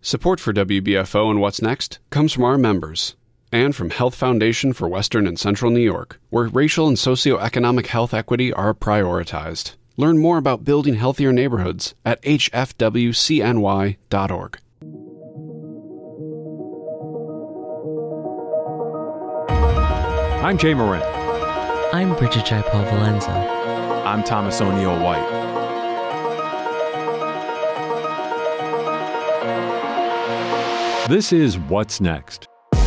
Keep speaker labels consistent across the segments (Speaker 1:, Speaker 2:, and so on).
Speaker 1: Support for WBFO and What's Next comes from our members and from Health Foundation for Western and Central New York, where racial and socioeconomic health equity are prioritized. Learn more about building healthier neighborhoods at hfwcny.org.
Speaker 2: I'm Jay Moran.
Speaker 3: I'm Bridget Jaipal Valenza.
Speaker 4: I'm Thomas O'Neill White.
Speaker 2: This is What's Next,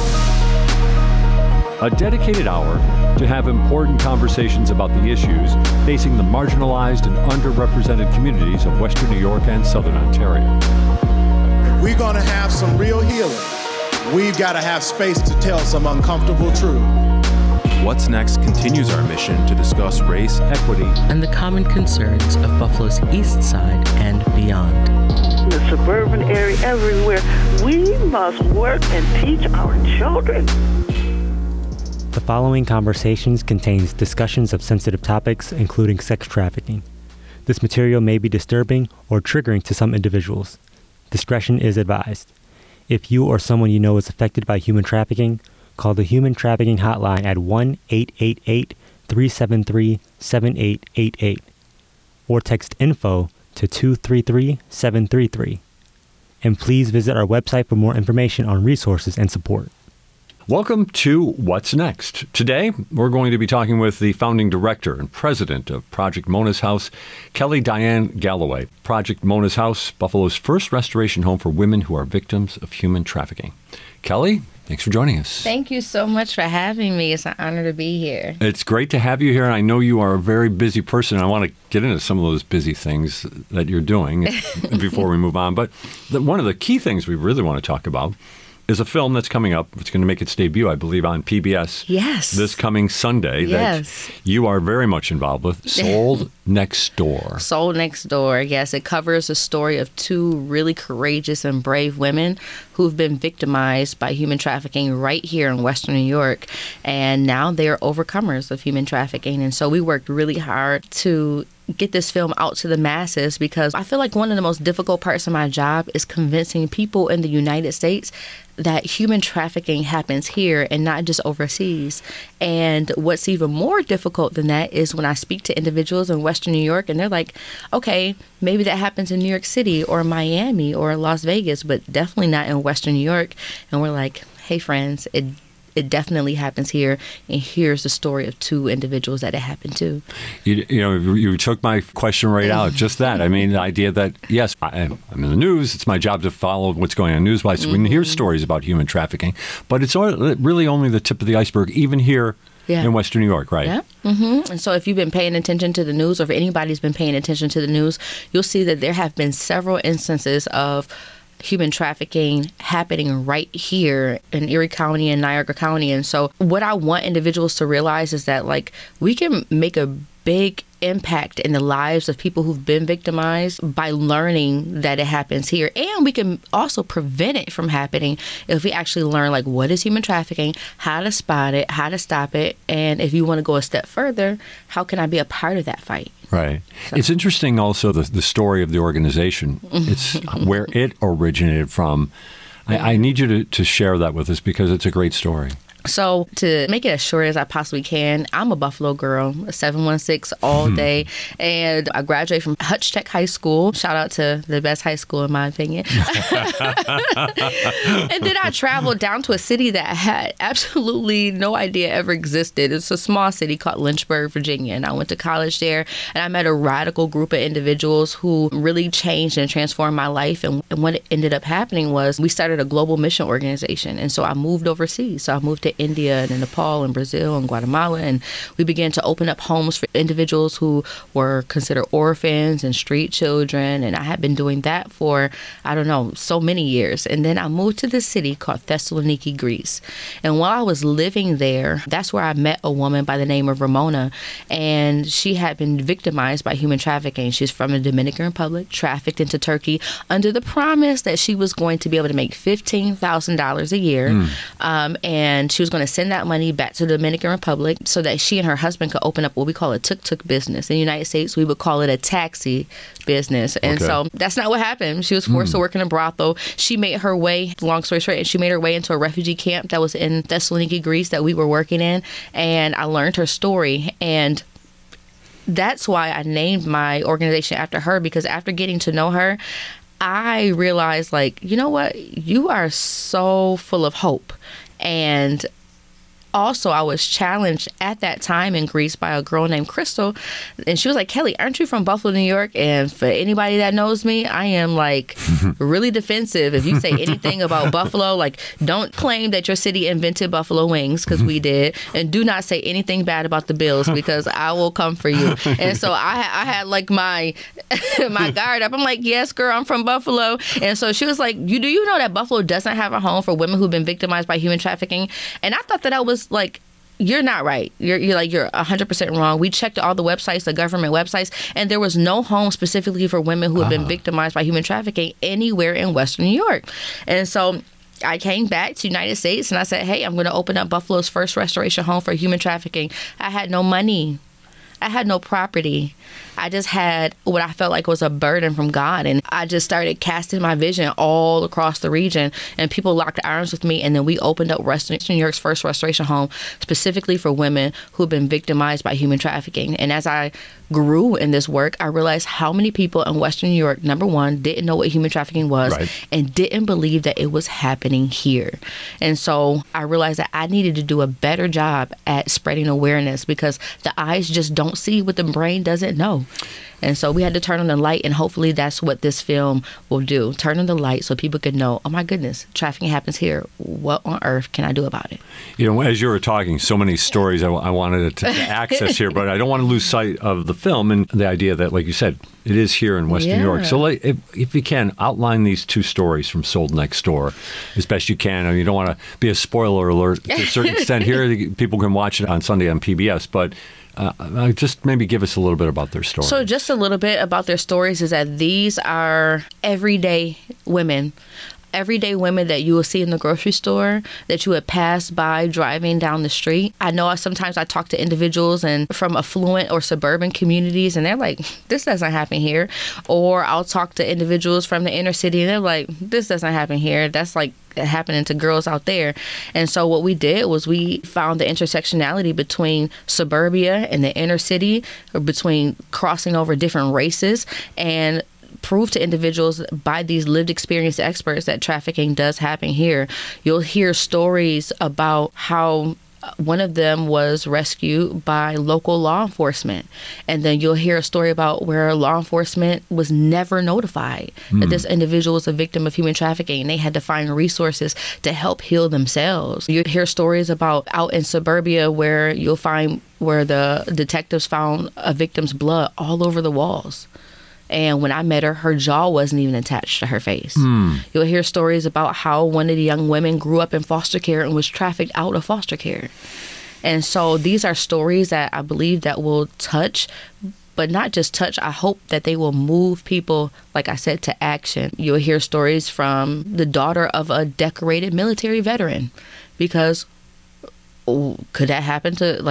Speaker 2: a dedicated hour to have important conversations about the issues facing the marginalized and underrepresented communities of Western New York and Southern Ontario.
Speaker 5: If we're going to have some real healing, we've got to have space to tell some uncomfortable truth.
Speaker 4: What's Next continues our mission to discuss race,
Speaker 2: equity,
Speaker 3: and the common concerns of Buffalo's East Side and beyond.
Speaker 6: In the suburban area, everywhere, we must work and teach our children.
Speaker 7: The following conversations contains discussions of sensitive topics, including sex trafficking. This material may be disturbing or triggering to some individuals. Discretion is advised. If you or someone you know is affected by human trafficking, call the Human Trafficking Hotline at 1-888-373-7888 or text info to 233-733. And please visit our website for more information on resources and support.
Speaker 2: Welcome to What's Next. Today, we're going to be talking with the founding director and president of Project Mona's House, Kelly Diane Galloway. Project Mona's House, Buffalo's first restoration home for women who are victims of human trafficking. Kelly, thanks for joining us.
Speaker 8: Thank you so much for having me. It's an honor to be here.
Speaker 2: It's great to have you here, and I know you are a very busy person. I want to get into some of those busy things that you're doing before we move on. But one of the key things we really want to talk about is a film that's coming up. It's going to make its debut, I believe, on PBS.
Speaker 8: Yes.
Speaker 2: This coming Sunday.
Speaker 8: Yes.
Speaker 2: That you are very much involved with, Sold Next Door.
Speaker 8: Sold Next Door. Yes, it covers the story of two really courageous and brave women who've been victimized by human trafficking right here in Western New York. And now they're overcomers of human trafficking. And so we worked really hard to get this film out to the masses, because I feel like one of the most difficult parts of my job is convincing people in the United States that human trafficking happens here and not just overseas. And what's even more difficult than that is when I speak to individuals in Western New York and they're like, okay, maybe that happens in New York City or Miami or Las Vegas, but definitely not in Western New York. And we're like, hey friends, it definitely happens here, and here's the story of two individuals that it happened to.
Speaker 2: You took my question right out, just that. I mean, the idea that, yes, I'm in the news, it's my job to follow what's going on news-wise. So we can hear stories about human trafficking, but it's really only the tip of the iceberg, even here in Western New York, right?
Speaker 8: Yeah. Mm-hmm. And so if you've been paying attention to the news, or if anybody's been paying attention to the news, you'll see that there have been several instances of human trafficking happening right here in Erie County and Niagara County. And so what I want individuals to realize is that, like, we can make a big impact in the lives of people who've been victimized by learning that it happens here. And we can also prevent it from happening if we actually learn, like, what is human trafficking, how to spot it, how to stop it. And if you want to go a step further, how can I be a part of that fight?
Speaker 2: Right. So. It's interesting also the story of the organization. It's where it originated from. I need you to share that with us, because it's a great story.
Speaker 8: So to make it as short as I possibly can, I'm a Buffalo girl, a 716 all day. And I graduated from Hutch Tech High School. Shout out to the best high school, in my opinion. And then I traveled down to a city that I had absolutely no idea ever existed. It's a small city called Lynchburg, Virginia. And I went to college there, and I met a radical group of individuals who really changed and transformed my life. And what ended up happening was we started a global mission organization. And so I moved overseas. So I moved to India and Nepal and Brazil and Guatemala, and we began to open up homes for individuals who were considered orphans and street children. And I had been doing that for, I don't know, so many years. And then I moved to this city called Thessaloniki, Greece. And while I was living there, that's where I met a woman by the name of Ramona. And she had been victimized by human trafficking. She's from the Dominican Republic, trafficked into Turkey under the promise that she was going to be able to make $15,000 a year. And she was was going to send that money back to the Dominican Republic so that she and her husband could open up what we call a tuk-tuk business. In the United States, we would call it a taxi business. And so that's not what happened. She was forced to work in a brothel. She made her way, long story short, and she made her way into a refugee camp that was in Thessaloniki, Greece, that we were working in. And I learned her story. And that's why I named my organization after her, because after getting to know her, I realized, like, you know what? You are so full of hope. And also, I was challenged at that time in Greece by a girl named Crystal. And she was like, Kelly, aren't you from Buffalo, New York? And for anybody that knows me, I am like really defensive. If you say anything about Buffalo, like, don't claim that your city invented buffalo wings, because we did. And do not say anything bad about the Bills, because I will come for you. And so I had like my my guard up. I'm like, yes, girl, I'm from Buffalo. And so she was like, do you know that Buffalo doesn't have a home for women who've been victimized by human trafficking? And I thought that was like, you're not right. You're 100% wrong. We checked all the websites, the government websites, and there was no home specifically for women who have been victimized by human trafficking anywhere in Western New York. And so I came back to the United States and I said, hey, I'm going to open up Buffalo's first restoration home for human trafficking. I had no money. I had no property. I just had what I felt like was a burden from God. And I just started casting my vision all across the region. And people locked arms with me. And then we opened up Western New York's first restoration home specifically for women who have been victimized by human trafficking. And as I grew in this work, I realized how many people in Western New York, number one, didn't know what human trafficking was and didn't believe that it was happening here. And so I realized that I needed to do a better job at spreading awareness, because the eyes just don't see what the brain doesn't know. And so we had to turn on the light, and hopefully that's what this film will do. Turn on the light so people can know, oh my goodness, trafficking happens here. What on earth can I do about it? You know,
Speaker 2: as you were talking, so many stories I wanted to access here, but I don't want to lose sight of the film and the idea that, like you said, it is here in Western New York. So if you can, outline these two stories from Sold Next Door as best you can. I mean, you don't want to be a spoiler alert to a certain extent here. People can watch it on Sunday on PBS, but just maybe give us a little bit about their story.
Speaker 8: So just a little bit about their stories is that these are everyday women that you will see in the grocery store, that you would pass by driving down the street. I know sometimes I talk to individuals and from affluent or suburban communities, and they're like, this doesn't happen here. Or I'll talk to individuals from the inner city, and they're like, this doesn't happen here. That's like happening to girls out there. And so what we did was we found the intersectionality between suburbia and the inner city, or between crossing over different races, and prove to individuals by these lived experience experts that trafficking does happen here. You'll hear stories about how one of them was rescued by local law enforcement. And then you'll hear a story about where law enforcement was never notified that this individual was a victim of human trafficking, and they had to find resources to help heal themselves. You hear stories about out in suburbia where you'll find where the detectives found a victim's blood all over the walls. And when I met her, her jaw wasn't even attached to her face. You'll hear stories about how one of the young women grew up in foster care and was trafficked out of foster care. And so these are stories that I believe that will touch, but not just touch. I hope that they will move people, like I said, to action. You'll hear stories from the daughter of a decorated military veteran, because could that happen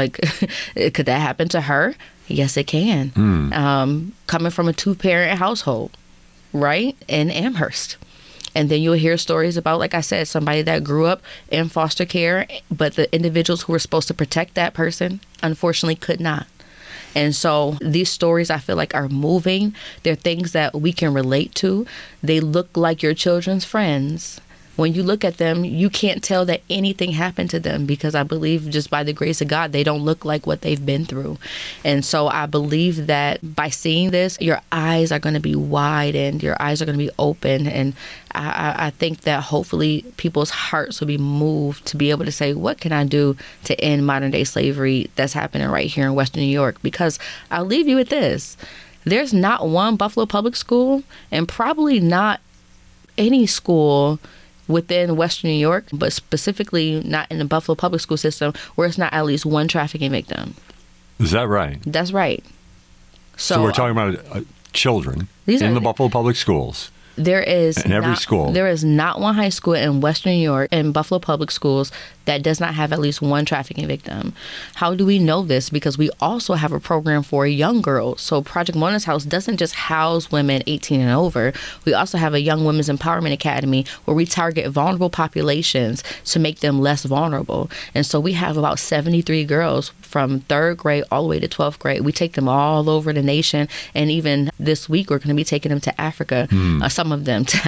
Speaker 8: to her? Yes, it can. Coming from a two-parent household, right, in Amherst. And then you'll hear stories about, like I said, somebody that grew up in foster care, but the individuals who were supposed to protect that person, unfortunately, could not. And so these stories, I feel like, are moving. They're things that we can relate to. They look like your children's friends. When you look at them, you can't tell that anything happened to them, because I believe just by the grace of God, they don't look like what they've been through. And so I believe that by seeing this, your eyes are going to be widened, your eyes are going to be open. And I think that hopefully people's hearts will be moved to be able to say, what can I do to end modern day slavery that's happening right here in Western New York? Because I'll leave you with this. There's not one Buffalo public school, and probably not any school within Western New York, but specifically not in the Buffalo public school system, where it's not at least one trafficking victim.
Speaker 2: Is that right?
Speaker 8: That's right.
Speaker 2: So we're talking about children in the Buffalo public schools
Speaker 8: There is
Speaker 2: in every school.
Speaker 8: There is not one high school in Western New York, in Buffalo Public Schools, that does not have at least one trafficking victim. How do we know this? Because we also have a program for young girls. So Project Mona's House doesn't just house women 18 and over. We also have a Young Women's Empowerment Academy where we target vulnerable populations to make them less vulnerable. And so we have about 73 girls from 3rd grade all the way to 12th grade. We take them all over the nation. And even this week, we're going to be taking them to Africa, some of them to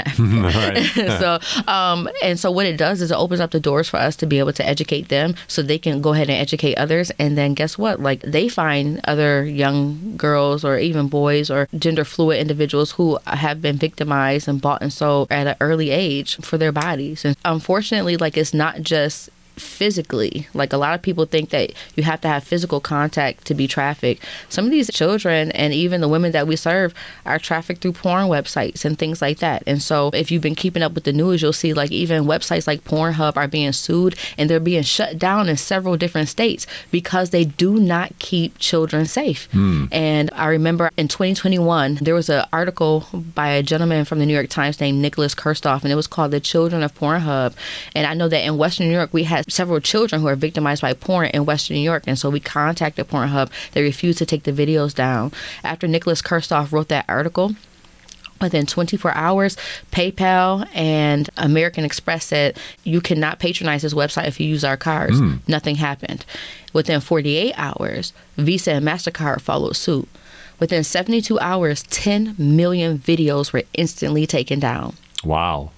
Speaker 8: Africa. And so what it does is it opens up the doors for us to be able to educate them so they can go ahead and educate others. And then guess what? Like, they find other young girls or even boys or gender fluid individuals who have been victimized and bought and sold at an early age for their bodies. And unfortunately, like, it's not just physically. Like, a lot of people think that you have to have physical contact to be trafficked. Some of these children and even the women that we serve are trafficked through porn websites and things like that. And so if you've been keeping up with the news, you'll see like even websites like Pornhub are being sued and they're being shut down in several different states because they do not keep children safe. And I remember in 2021, there was an article by a gentleman from the New York Times named Nicholas Kirstoff, and it was called The Children of Pornhub. And I know that in Western New York, we had several children who are victimized by porn in Western New York. And so we contacted Pornhub. They refused to take the videos down. After Nicholas Kirstoff wrote that article, within 24 hours, PayPal and American Express said, you cannot patronize this website if you use our cards. Nothing happened. Within 48 hours, Visa and MasterCard followed suit. Within 72 hours, 10 million videos were instantly taken down.
Speaker 2: Wow.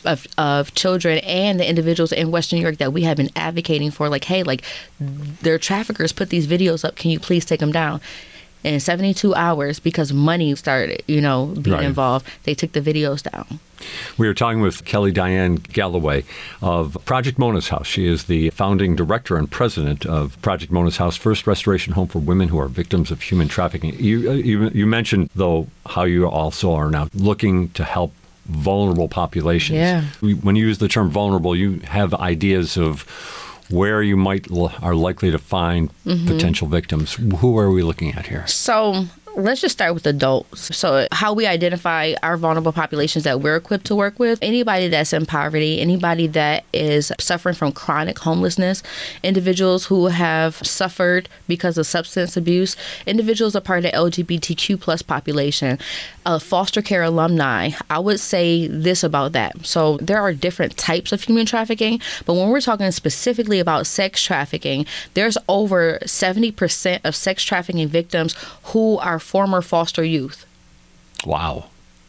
Speaker 8: Of children and the individuals in Western New York that we have been advocating for, like, hey, like, their traffickers put these videos up. Can you please take them down? And in 72 hours, because money started, being involved, they took the videos down.
Speaker 2: We are talking with Kelly Diane Galloway of Project Mona's House. She is the founding director and president of Project Mona's House, first restoration home for women who are victims of human trafficking. You mentioned, though, how you also are now looking to help vulnerable populations.
Speaker 8: Yeah.
Speaker 2: When you use the term vulnerable, you have ideas of where you are likely to find potential victims. Who are we looking at here?
Speaker 8: So let's just start with adults. So how we identify our vulnerable populations that we're equipped to work with: anybody that's in poverty, anybody that is suffering from chronic homelessness, individuals who have suffered because of substance abuse, individuals a part of the LGBTQ plus population, foster care alumni. I would say this about that. So there are different types of human trafficking, but when we're talking specifically about sex trafficking, there's over 70% of sex trafficking victims who are former foster youth.
Speaker 2: Wow.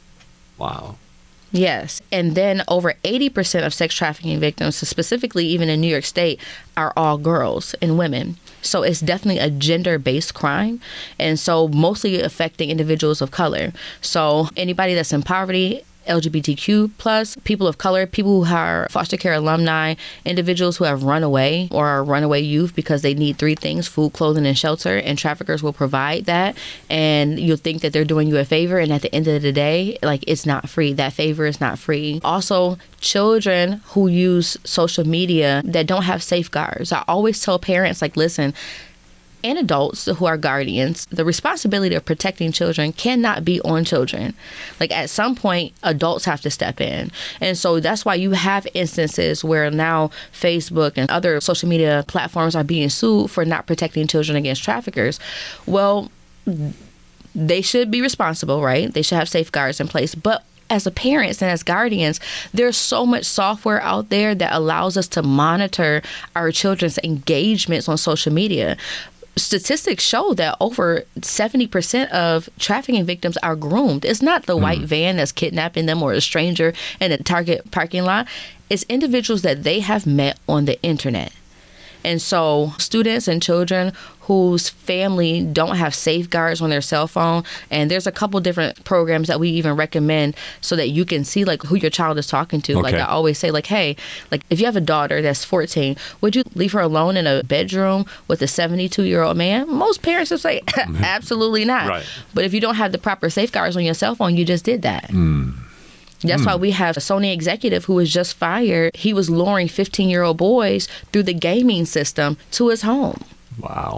Speaker 8: Yes. And then over 80% of sex trafficking victims, so specifically even in New York State, are all girls and women. So it's definitely a gender-based crime. And so mostly affecting individuals of color. So anybody that's in poverty, LGBTQ plus, people of color, people who are foster care alumni, individuals who have run away or are runaway youth because they need 3 things: food, clothing, and shelter, and traffickers will provide that. And you'll think that they're doing you a favor, and at the end of the day, like, it's not free. That favor is not free. Also, children who use social media that don't have safeguards. I always tell parents, like, listen, and adults who are guardians, the responsibility of protecting children cannot be on children. Like, at some point, adults have to step in. And so that's why you have instances where now Facebook and other social media platforms are being sued for not protecting children against traffickers. Well, they should be responsible, right? They should have safeguards in place. But as a parents and as guardians, there's so much software out there that allows us to monitor our children's engagements on social media. Statistics show that over 70% of trafficking victims are groomed. It's not the white van that's kidnapping them or a stranger in a Target parking lot. It's individuals that they have met on the internet. And so students and children whose family don't have safeguards on their cell phone, and there's a couple different programs that we even recommend so that you can see, like, who your child is talking to.
Speaker 2: Okay.
Speaker 8: Like, I always say, like, hey, like, if you have a daughter that's 14, would you leave her alone in a bedroom with a 72-year-old man? Most parents would say, absolutely not.
Speaker 2: Right.
Speaker 8: But if you don't have the proper safeguards on your cell phone, you just did that. That's why we have a Sony executive who was just fired. He was luring 15-year-old boys through the gaming system to his home.
Speaker 2: Wow.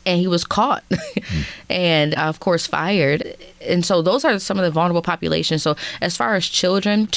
Speaker 8: and he was caught and, of course, fired. And so those are some of the vulnerable populations. So as far as children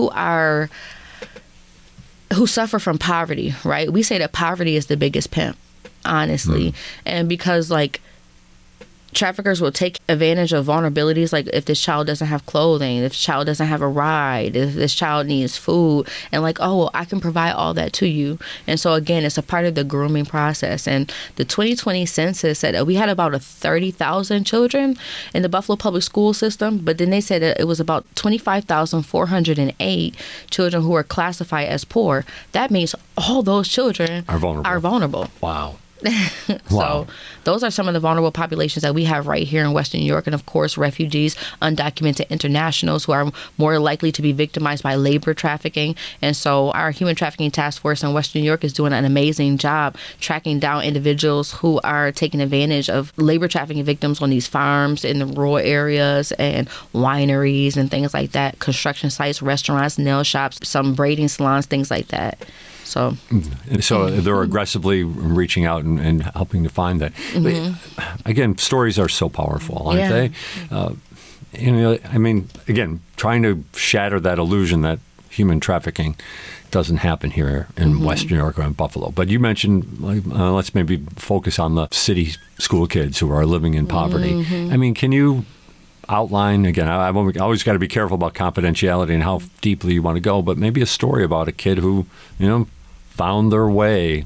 Speaker 8: who suffer from poverty, right? We say that poverty is the biggest pimp, honestly. And because, like, traffickers will take advantage of vulnerabilities, like if this child doesn't have clothing, if this child doesn't have a ride, if this child needs food, and like, oh, well, I can provide all that to you. And so again, it's a part of the grooming process. And the 2020 census said that we had about 30,000 children in the Buffalo public school system, but then they said that it was about 25,408 children who were classified as poor. That means all those children are vulnerable.
Speaker 2: Wow.
Speaker 8: So those are some of the vulnerable populations that we have right here in Western New York. And of course, refugees, undocumented internationals who are more likely to be victimized by labor trafficking. And so our human trafficking task force in Western New York is doing an amazing job tracking down individuals who are taking advantage of labor trafficking victims on these farms in the rural areas and wineries and things like that, construction sites, restaurants, nail shops, some braiding salons, things like that. So they're aggressively
Speaker 2: reaching out and helping to find that. But again, stories are so powerful, aren't they? I mean, again, trying to shatter that illusion that human trafficking doesn't happen here in Western New York or in Buffalo. But you mentioned, let's maybe focus on the city school kids who are living in poverty. I mean, can you outline, again, I've always got to be careful about confidentiality and how deeply you want to go, but maybe a story about a kid who, found their way.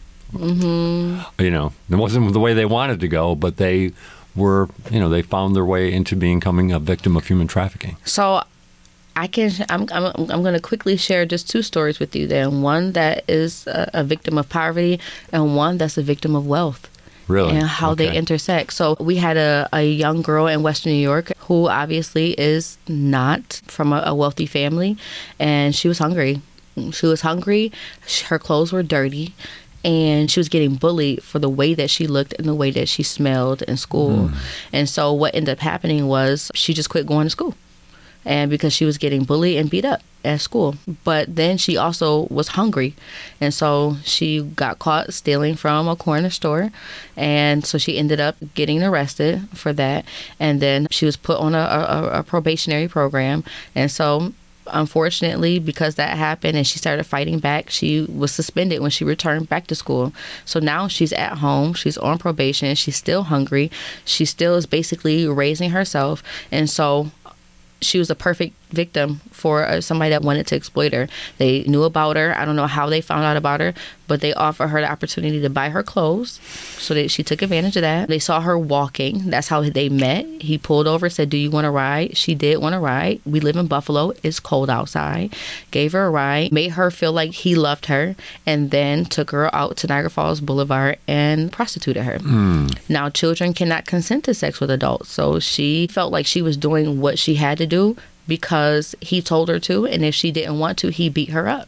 Speaker 2: It wasn't the way they wanted to go, but they were, they found their way into becoming a victim of human trafficking. So I'm going to quickly share just two stories with you then. One that is a victim of poverty and one that's a victim of wealth. Really? And how they intersect. So we had a young girl in Western New York who obviously is not from a wealthy family, and she was hungry. Her clothes were dirty, and she was getting bullied for the way that she looked and the way that she smelled in school. And so what ended up happening was she just quit going to school. And because she was getting bullied and beat up at school. But then she also was hungry. And so she got caught stealing from a corner store. And so she ended up getting arrested for that. And then she was put on a probationary program. And so unfortunately, because that happened and she started fighting back, she was suspended when she returned back to school. So now she's at home. She's on probation. She's still hungry. She still is basically raising herself. And so she was a perfect victim for somebody that wanted to exploit her. They knew about her. I don't know how they found out about her, but they offered her the opportunity to buy her clothes. So that she took advantage of that. They saw her walking. That's how they met. He pulled over, said, "Do you want to ride?" She did want to ride. We live in Buffalo. It's cold outside. Gave her a ride, made her feel like he loved her, and then took her out to Niagara Falls Boulevard and prostituted her. Now, children cannot consent to sex with adults. So she felt like she was doing what she had to do because he told her to, and if she didn't want to, he beat her up.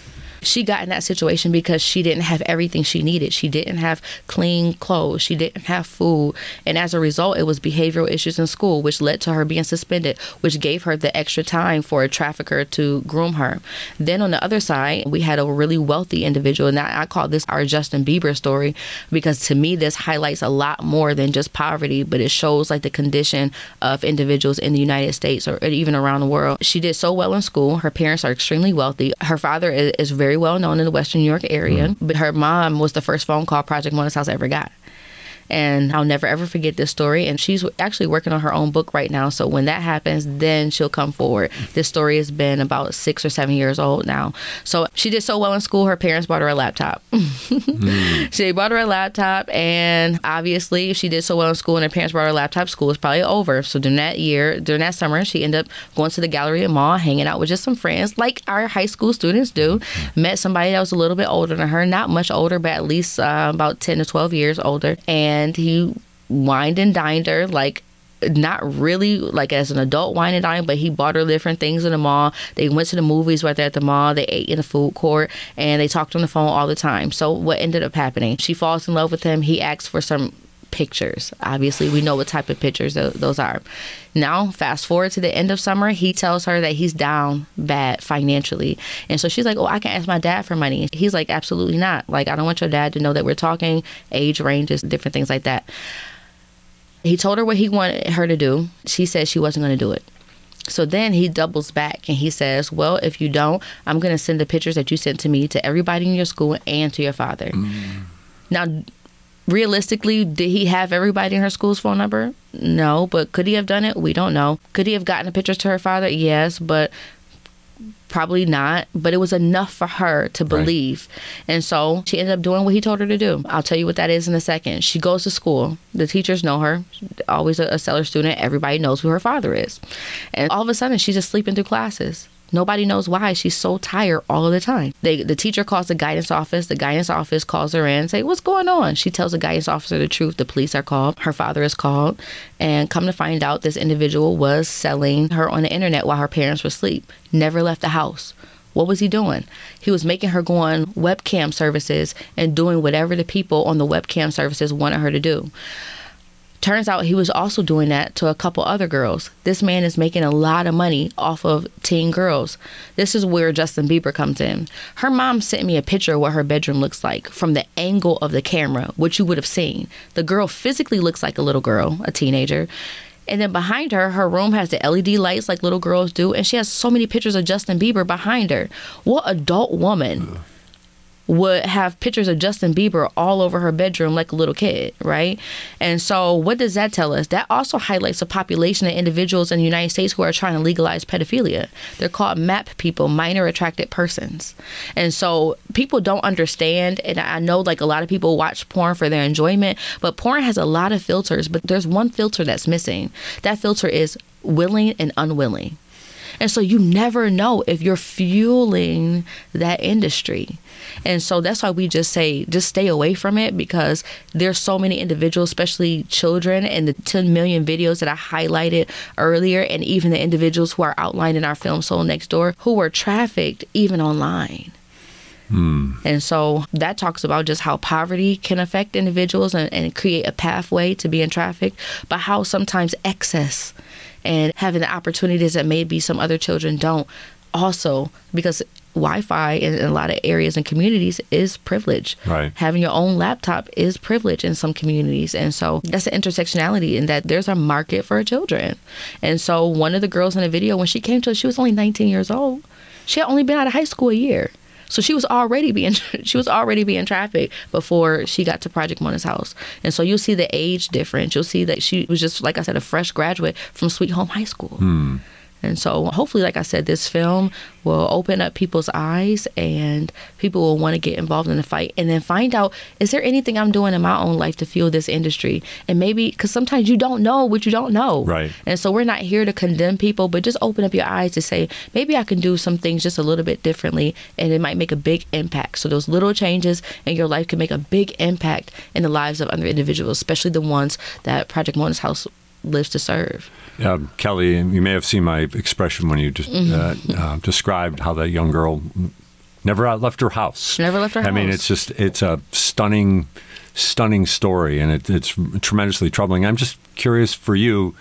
Speaker 2: She got in that situation because she didn't have everything she needed. She didn't have clean clothes. She didn't have food. And as a result, it was behavioral issues in school, which led to her being suspended, which gave her the extra time for a trafficker to groom her. Then on the other side, we had a really wealthy individual. And I call this our Justin Bieber story, because to me, this highlights a lot more than just poverty, but it shows like the condition of individuals in the United States or even around the world. She did so well in school. Her parents are extremely wealthy. Her father is very well known in the Western New York area, but her mom was the first phone call Project Mona's House ever got. And I'll never, ever forget this story. And she's actually working on her own book right now. So when that happens, then she'll come forward. This story has been about 6 or 7 years old now. So she did so well in school, her parents bought her a laptop. She bought her a laptop. And obviously, if she did so well in school and her parents bought her a laptop, school was probably over. So during that summer, she ended up going to the Galleria Mall, hanging out with just some friends, like our high school students do. Met somebody that was a little bit older than her, not much older, but at least about 10 to 12 years older. And he wined and dined her, like not really like as an adult wine and dine, but he bought her different things in the mall. They went to the movies right there at the mall. They ate in the food court, and they talked on the phone all the time. So what ended up happening? She falls in love with him. He asks for some
Speaker 8: pictures. Obviously, we know what type of pictures those are. Now, fast forward to the end of summer, he tells her that he's down bad financially. And so she's like, oh, I can ask my dad for money. He's like, absolutely not. Like, I don't want your dad to know that we're talking, age ranges, different things like that. He told her what he wanted her to do. She said she wasn't going to do it. So then he doubles back and he says, well, if you don't, I'm going to send the pictures that you sent to me to everybody in your school and to your father. Now, realistically, did he have everybody in her school's phone number? No, but could he have done it? We don't know. Could he have gotten the pictures to her father? Yes, but probably not. But it was enough for her to believe. Right. And so she ended up doing what he told her to do. I'll tell you what that is in a second. She goes to school. The teachers know her. Always a stellar student. Everybody knows who her father is. And all of a sudden, she's just sleeping through classes. Nobody knows why. She's so tired all of the time. The teacher calls the guidance office. The guidance office calls her in and say, what's going on? She tells the guidance officer the truth. The police are called. Her father is called. And come to find out, this individual was selling her on the internet while her parents were asleep. Never left the house. What was he doing? He was making her go on webcam services and doing whatever the people on the webcam services wanted her to do. Turns out he was also doing that to a couple other girls. This man is making a lot of money off of teen girls. This is where Justin Bieber comes in. Her mom sent me a picture of what her bedroom looks like from the angle of the camera, which you would have seen. The girl physically looks like a little girl, a teenager. And then behind her, her room has the LED lights like little girls do. And she has so many pictures of Justin Bieber behind her. What adult woman would have pictures of Justin Bieber all over her bedroom like a little kid, right? And so what does that tell us? That also highlights a population of individuals in the United States who are trying to legalize pedophilia. They're called MAP people, minor attracted persons. And so people don't understand, and I know like a lot of people watch porn for their enjoyment, but porn has a lot of filters, but there's one filter that's missing. That filter is willing and unwilling. And so you never know if you're fueling that industry. And so that's why we just say, just stay away from it, because there's so many individuals, especially children, and the 10 million videos that I highlighted earlier, and even the individuals who are outlined in our film Soul Next Door, who were trafficked even online. And so that talks about just how poverty can affect individuals and create a pathway to being trafficked, but how sometimes excess and having the opportunities that maybe some other children don't also, because Wi-Fi in a lot of areas and communities is privilege.
Speaker 2: Right. Having
Speaker 8: your own laptop is privilege in some communities. And so that's the intersectionality in that there's a market for children. And so one of the girls in the video, when she came to us, she was only 19 years old. She had only been out of high school a year. So she was already being trafficked before she got to Project Mona's house. And so you'll see the age difference. You'll see that she was just, like I said, a fresh graduate from Sweet Home High School. And so hopefully, like I said, this film will open up people's eyes and people will want to get involved in the fight and then find out, is there anything I'm doing in my own life to fuel this industry? And maybe, because sometimes you don't know what you don't know.
Speaker 2: Right.
Speaker 8: And so we're not here to condemn people, but just open up your eyes to say, maybe I can do some things just a little bit differently and it might make a big impact. So those little changes in your life can make a big impact in the lives of other individuals, especially the ones that Project Mona's house lives to serve.
Speaker 2: Kelly, you may have seen my expression when you just described how that young girl never left her house.
Speaker 8: Never left her house.
Speaker 2: I mean, it's a stunning story, and it's tremendously troubling. I'm just curious for you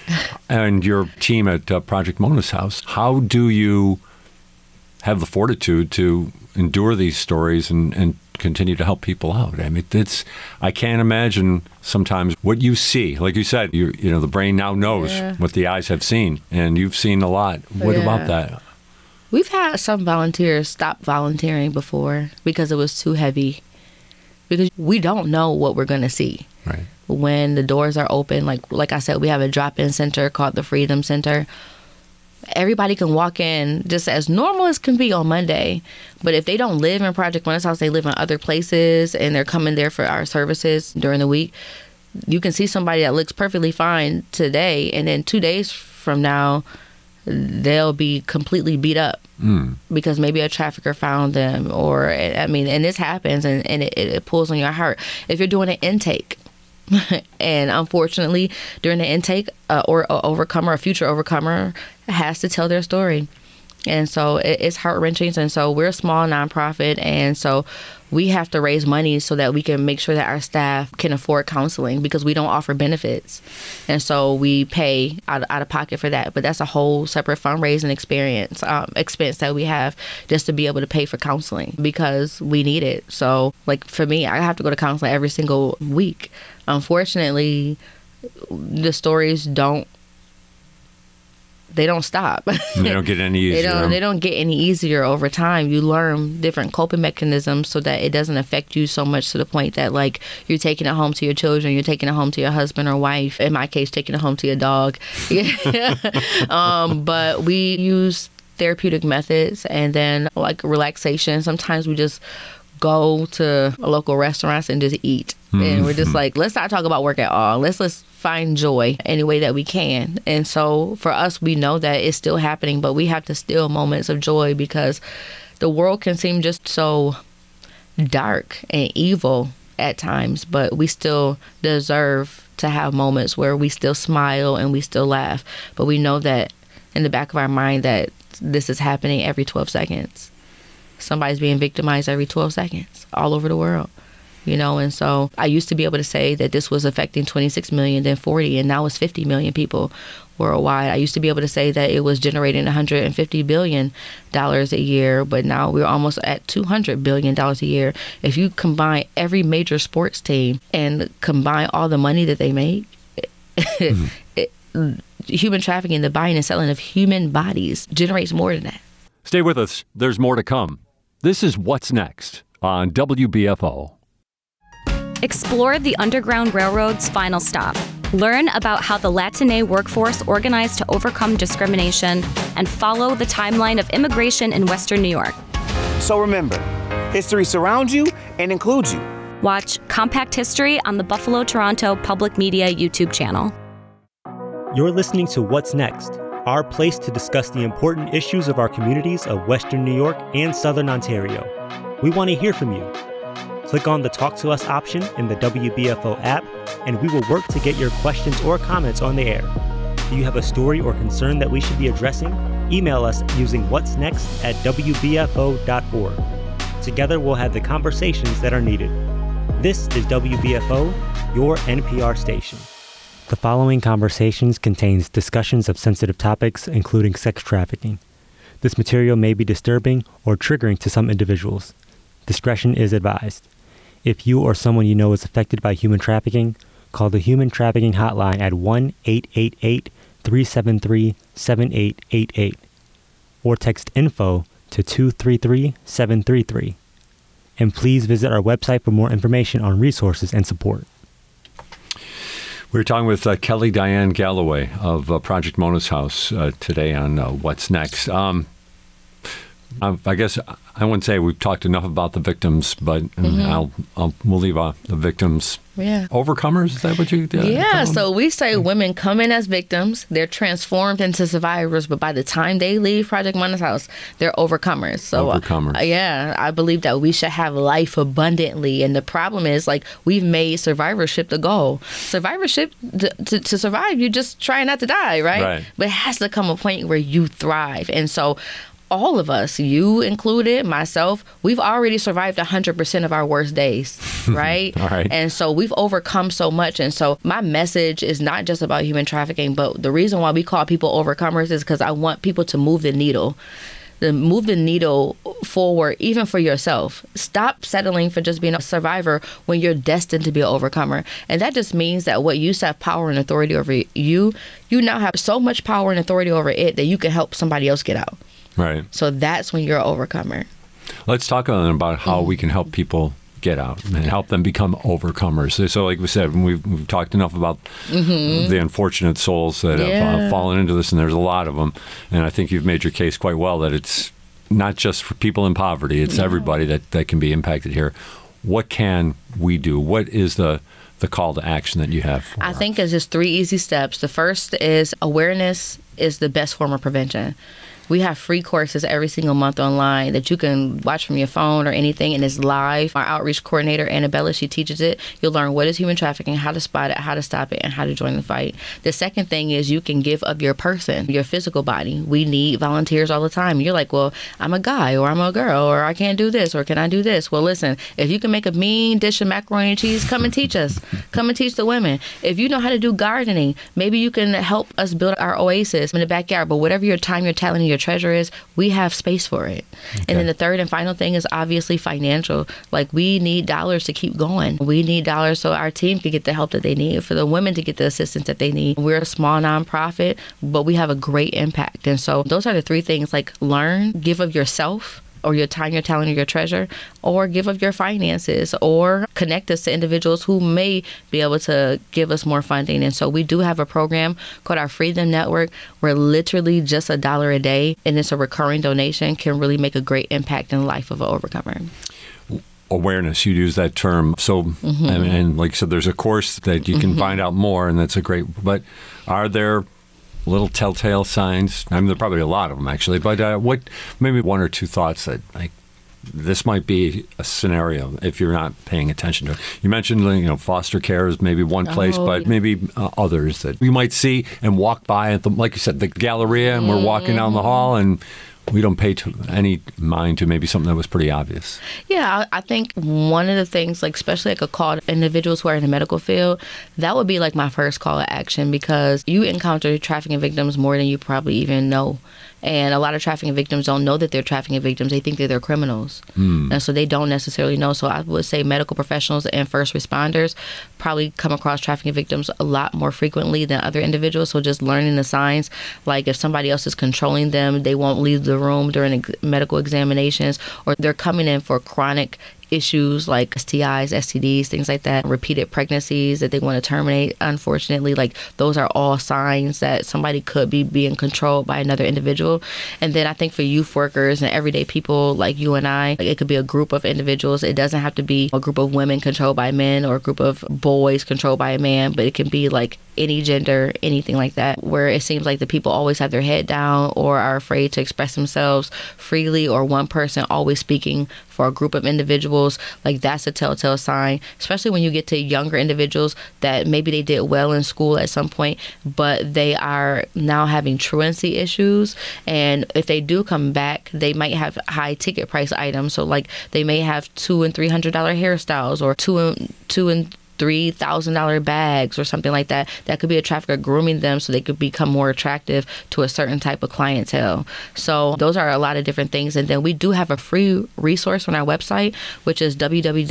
Speaker 2: and your team at Project Mona's house, how do you have the fortitude to endure these stories and continue to help people out? I mean, I can't imagine sometimes what you see. Like you said, you know, the brain now knows what the eyes have seen, and you've seen a lot. What about that?
Speaker 8: We've had some volunteers stop volunteering before because it was too heavy, because we don't know what we're going to see.
Speaker 2: Right.
Speaker 8: When the doors are open, like I said, we have a drop-in center called the Freedom Center. Everybody can walk in just as normal as can be on Monday. But if they don't live in Project Mona's house, they live in other places and they're coming there for our services during the week, you can see somebody that looks perfectly fine today, and then 2 days from now, they'll be completely beat up because maybe a trafficker found them. Or, I mean, and this happens and it pulls on your heart. If you're doing an intake, and unfortunately, during the intake, or a future overcomer has to tell their story. And so it's heart-wrenching. And so we're a small nonprofit, and so we have to raise money so that we can make sure that our staff can afford counseling, because we don't offer benefits. And so we pay out of pocket for that. But that's a whole separate fundraising expense that we have just to be able to pay for counseling, because we need it. So like for me, I have to go to counseling every single week. Unfortunately, the stories don't stop.
Speaker 2: They don't get any easier.
Speaker 8: They don't get any easier over time. You learn different coping mechanisms so that it doesn't affect you so much to the point that like you're taking it home to your children, you're taking it home to your husband or wife. In my case, taking it home to your dog. But we use therapeutic methods, and then like relaxation. Sometimes we just go to local restaurants and just eat. And we're just like, let's not talk about work at all. Let's find joy any way that we can. And so for us, we know that it's still happening, but we have to steal moments of joy, because the world can seem just so dark and evil at times, but we still deserve to have moments where we still smile and we still laugh. But we know that in the back of our mind that this is happening every 12 seconds. Somebody's being victimized every 12 seconds all over the world. And so I used to be able to say that this was affecting 26 million, then 40, and now it's 50 million people worldwide. I used to be able to say that it was generating $150 billion a year, but now we're almost at $200 billion a year. If you combine every major sports team and combine all the money that they make, human trafficking, the buying and selling of human bodies, generates more than that.
Speaker 2: Stay with us. There's more to come. This is What's Next on WBFO.
Speaker 9: Explore the Underground Railroad's final stop. Learn about how the Latine workforce organized to overcome discrimination, and follow the timeline of immigration in Western New York.
Speaker 10: So remember, history surrounds you and includes you.
Speaker 9: Watch Compact History on the Buffalo Toronto Public Media YouTube channel.
Speaker 7: You're listening to What's Next, our place to discuss the important issues of our communities of Western New York and Southern Ontario. We want to hear from you. Click on the Talk to Us option in the WBFO app, and we will work to get your questions or comments on the air. Do you have a story or concern that we should be addressing? Email us using whatsnext@wbfo.org. Together, we'll have the conversations that are needed. This is WBFO, your NPR station. The following conversations contains discussions of sensitive topics, including sex trafficking. This material may be disturbing or triggering to some individuals. Discretion is advised. If you or someone you know is affected by human trafficking, call the Human Trafficking Hotline at 1-888-373-7888 or text info to 233-733. And please visit our website for more information on resources and support.
Speaker 2: We're talking with Kelly Diane Galloway of Project Mona's House today on What's Next. I guess I wouldn't say we've talked enough about the victims, but we'll leave the victims.
Speaker 8: Yeah.
Speaker 2: Overcomers, is that what you
Speaker 8: Yeah, so we say women come in as victims, they're transformed into survivors, but by the time they leave Project Mona's House, they're overcomers. So overcomers. I believe that we should have life abundantly, and the problem is like we've made survivorship the goal. Survivorship, to survive, you just try not to die, right? But it has to come a point where you thrive. And so all of us, you included, myself, we've already survived 100% of our worst days, right?
Speaker 2: All right.
Speaker 8: And so we've overcome so much. And so my message is not just about human trafficking, but the reason why we call people overcomers is because I want people to move the needle. Move the needle forward, even for yourself. Stop settling for just being a survivor when you're destined to be an overcomer. And that just means that what used to have power and authority over you now have so much power and authority over it that you can help somebody else get out.
Speaker 2: Right.
Speaker 8: So that's when you're an overcomer.
Speaker 2: Let's talk about how we can help people get out and help them become overcomers. So like we said, we've talked enough about the unfortunate souls that have fallen into this, and there's a lot of them. And I think you've made your case quite well that it's not just for people in poverty, it's everybody that can be impacted here. What can we do? What is the call to action that you have?
Speaker 8: I think it's just 3 easy steps. The first is awareness is the best form of prevention. We have free courses every single month online that you can watch from your phone or anything, and it's live. Our outreach coordinator, Annabella, she teaches it. You'll learn what is human trafficking, how to spot it, how to stop it, and how to join the fight. The second thing is you can give of your person, your physical body. We need volunteers all the time. You're like, well, I'm a guy, or I'm a girl, or I can't do this, or can I do this? Well, listen, if you can make a mean dish of macaroni and cheese, come and teach us. Come and teach the women. If you know how to do gardening, maybe you can help us build our oasis in the backyard. But whatever your time, your talent, and your treasure is, we have space for it. Okay. And then the third and final thing is obviously financial. Like, we need dollars to keep going. We need dollars so our team can get the help that they need, for the women to get the assistance that they need. We're a small nonprofit, but we have a great impact. And so those are the three things, like learn, give of yourself, or your time, your talent, or your treasure, or give of your finances, or connect us to individuals who may be able to give us more funding. And so we do have a program called our Freedom Network, where literally just $1 a day, and it's a recurring donation, can really make a great impact in the life of an overcomer.
Speaker 2: Awareness, you use that term. So, and like I said, there's a course that you can find out more, and that's a great, but are there little telltale signs? I mean, there are probably a lot of them, actually, but what, maybe one or two thoughts that, like, this might be a scenario if you're not paying attention to it. You mentioned, foster care is maybe one place, but maybe others that you might see and walk by at the, like you said, the Galleria, and we're walking down the hall, and we don't pay any mind to maybe something that was pretty obvious.
Speaker 8: Yeah, I think one of the things, like especially like a call to individuals who are in the medical field, that would be like my first call to action, because you encounter trafficking victims more than you probably even know. And a lot of trafficking victims don't know that they're trafficking victims. They think that they're criminals. And so they don't necessarily know. So I would say medical professionals and first responders probably come across trafficking victims a lot more frequently than other individuals. So just learning the signs, like if somebody else is controlling them, they won't leave the room during medical examinations, or they're coming in for chronic issues like STIs, STDs, things like that, repeated pregnancies that they want to terminate. Unfortunately, like those are all signs that somebody could be being controlled by another individual. And then I think for youth workers and everyday people like you and I, like it could be a group of individuals. It doesn't have to be a group of women controlled by men or a group of boys controlled by a man, but it can be like any gender, anything like that, where it seems like the people always have their head down or are afraid to express themselves freely, or one person always speaking for a group of individuals. Like that's a telltale sign, especially when you get to younger individuals that maybe they did well in school at some point, but they are now having truancy issues. And if they do come back, they might have high ticket price items. So like they may have $200 and $300 hairstyles, or $2,000 and $3,000 bags or something like that. That could be a trafficker grooming them so they could become more attractive to a certain type of clientele. So those are a lot of different things. And then we do have a free resource on our website, which is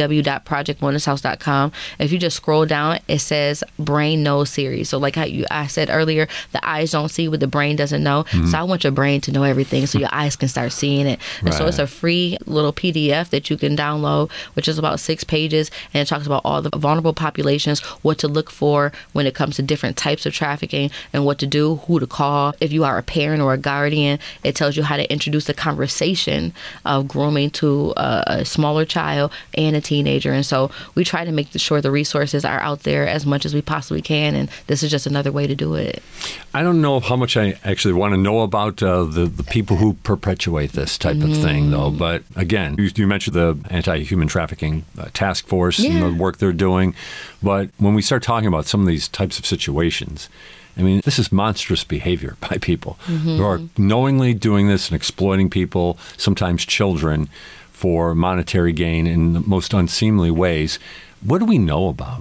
Speaker 8: www.projectmonushouse.com. If you just scroll down, it says Brain Knows series. So like how I said earlier, the eyes don't see what the brain doesn't know. So I want your brain to know everything so your eyes can start seeing it. And so it's a free little PDF that you can download, which is about 6 pages. And it talks about all the vulnerable populations, what to look for when it comes to different types of trafficking, and what to do, who to call. If you are a parent or a guardian, it tells you how to introduce the conversation of grooming to a smaller child and a teenager. And so we try to make sure the resources are out there as much as we possibly can, and this is just another way to do it.
Speaker 2: I don't know how much I actually want to know about the people who perpetuate this type of thing, though. But again, you mentioned the Anti-Human Trafficking Task Force and the work they're doing. But when we start talking about some of these types of situations, I mean, this is monstrous behavior by people who are knowingly doing this and exploiting people, sometimes children, for monetary gain in the most unseemly ways. What do we know about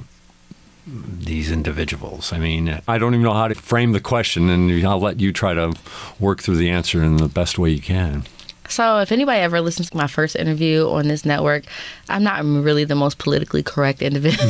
Speaker 2: these individuals? I mean, I don't even know how to frame the question, and I'll let you try to work through the answer in the best way you can.
Speaker 8: So if anybody ever listens to my first interview on this network, I'm not really the most politically correct individual.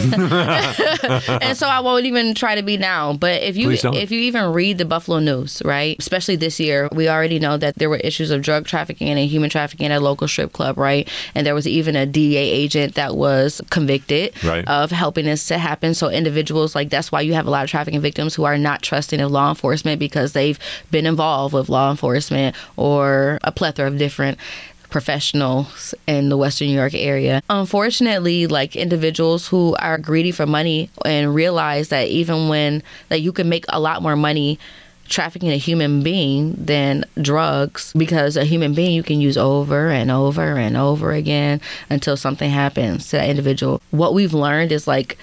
Speaker 8: And so I won't even try to be now. But if you even read the Buffalo News, right, especially this year, we already know that there were issues of drug trafficking and human trafficking at a local strip club, right? And there was even a DEA agent that was convicted of helping this to happen. So individuals, like that's why you have a lot of trafficking victims who are not trusting of law enforcement, because they've been involved with law enforcement or a plethora of different professionals in the Western New York area. Unfortunately, like individuals who are greedy for money and realize that even when that you can make a lot more money trafficking a human being than drugs, because a human being you can use over and over and over again until something happens to that individual. What we've learned is like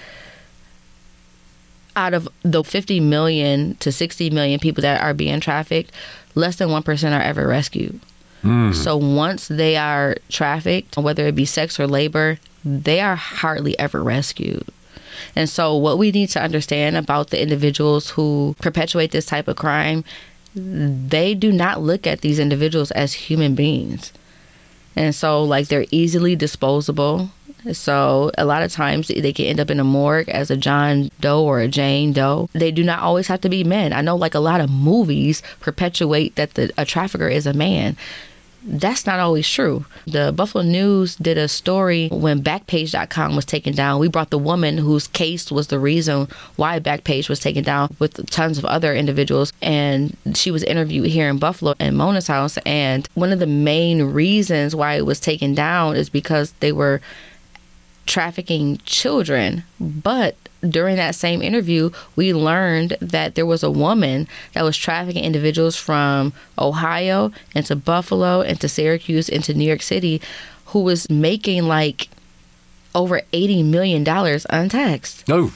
Speaker 8: out of the 50 million to 60 million people that are being trafficked, less than 1% are ever rescued. So once they are trafficked, whether it be sex or labor, they are hardly ever rescued. And so what we need to understand about the individuals who perpetuate this type of crime, they do not look at these individuals as human beings. And so like they're easily disposable. So a lot of times they can end up in a morgue as a John Doe or a Jane Doe. They do not always have to be men. I know like a lot of movies perpetuate that a trafficker is a man. That's not always true. The Buffalo News did a story when Backpage.com was taken down. We brought the woman whose case was the reason why Backpage was taken down with tons of other individuals. And she was interviewed here in Buffalo in Mona's house. And one of the main reasons why it was taken down is because they were trafficking children. But during that same interview, we learned that there was a woman that was trafficking individuals from Ohio into Buffalo, into Syracuse, into New York City, who was making like over $80 million untaxed.
Speaker 2: Oh.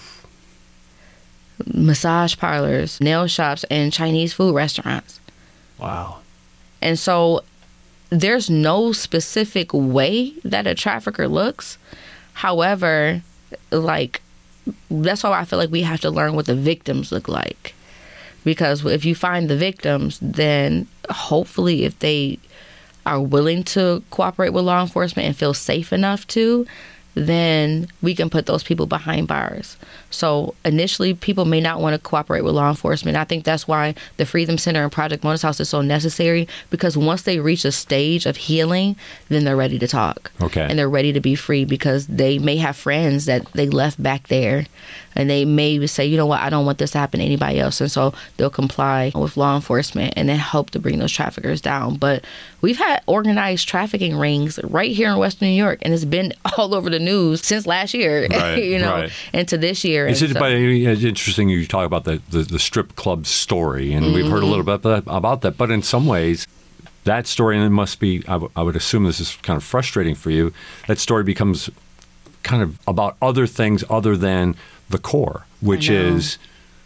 Speaker 8: Massage parlors, nail shops, and Chinese food restaurants.
Speaker 2: Wow.
Speaker 8: And so there's no specific way that a trafficker looks. However, like, that's why I feel like we have to learn what the victims look like. Because if you find the victims, then hopefully if they are willing to cooperate with law enforcement and feel safe enough to, then we can put those people behind bars. So initially, people may not want to cooperate with law enforcement. I think that's why the Freedom Center and Project Mona's House is so necessary, because once they reach a stage of healing, then they're ready to talk.
Speaker 2: Okay.
Speaker 8: And they're ready to be free, because they may have friends that they left back there, and they may say, you know what, I don't want this to happen to anybody else. And so they'll comply with law enforcement and then help to bring those traffickers down. But we've had organized trafficking rings right here in Western New York, and it's been all over the news since last year,
Speaker 2: right,
Speaker 8: you know,
Speaker 2: right.
Speaker 8: into this year.
Speaker 2: It's interesting you talk about the strip club story, and we've heard a little bit about that. But in some ways, that story, and it must be, I would assume this is kind of frustrating for you, that story becomes kind of about other things other than the core, which is